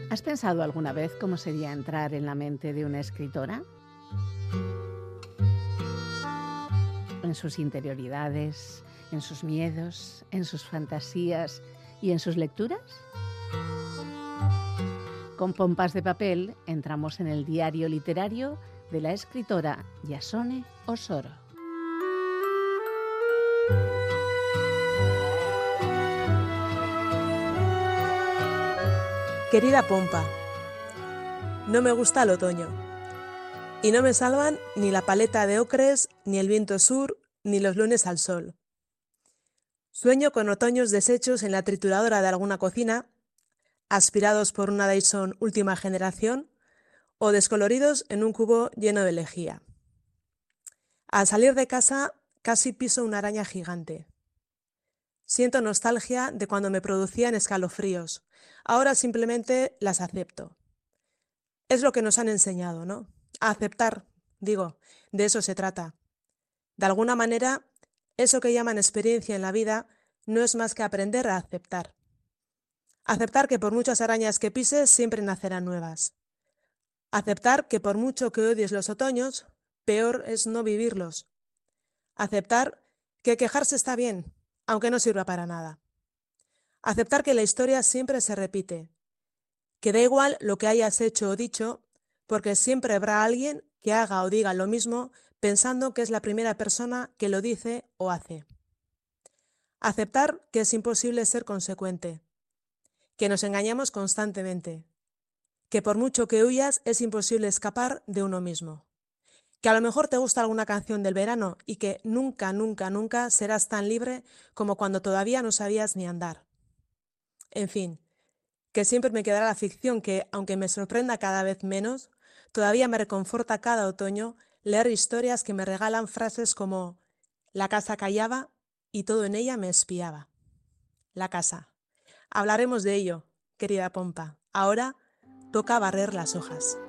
¿Has pensado alguna vez cómo sería entrar en la mente de una escritora? En sus interioridades, en sus miedos, en sus fantasías y en sus lecturas. Con pompas de papel entramos en el diario literario de la escritora Yasone Osoro. Querida Pompa, no me gusta el otoño. Y no me salvan ni la paleta de ocres, ni el viento sur, ni los lunes al sol. Sueño con otoños deshechos en la trituradora de alguna cocina, aspirados por una Dyson última generación, o descoloridos en un cubo lleno de lejía. Al salir de casa casi piso una araña gigante. Siento nostalgia de cuando me producían escalofríos. Ahora simplemente las acepto. Es lo que nos han enseñado, ¿no? A aceptar, digo, de eso se trata. De alguna manera, eso que llaman experiencia en la vida no es más que aprender a aceptar. Aceptar que por muchas arañas que pises siempre nacerán nuevas. Aceptar que por mucho que odies los otoños, peor es no vivirlos. Aceptar que quejarse está bien, aunque no sirva para nada. Aceptar que la historia siempre se repite, que da igual lo que hayas hecho o dicho, porque siempre habrá alguien que haga o diga lo mismo pensando que es la primera persona que lo dice o hace. Aceptar que es imposible ser consecuente, que nos engañamos constantemente, que por mucho que huyas es imposible escapar de uno mismo, que a lo mejor te gusta alguna canción del verano y que nunca, nunca, nunca serás tan libre como cuando todavía no sabías ni andar. En fin, que siempre me quedará la ficción que, aunque me sorprenda cada vez menos, todavía me reconforta cada otoño leer historias que me regalan frases como «La casa callaba y todo en ella me espiaba». La casa. Hablaremos de ello, querida Pompa. Ahora toca barrer las hojas.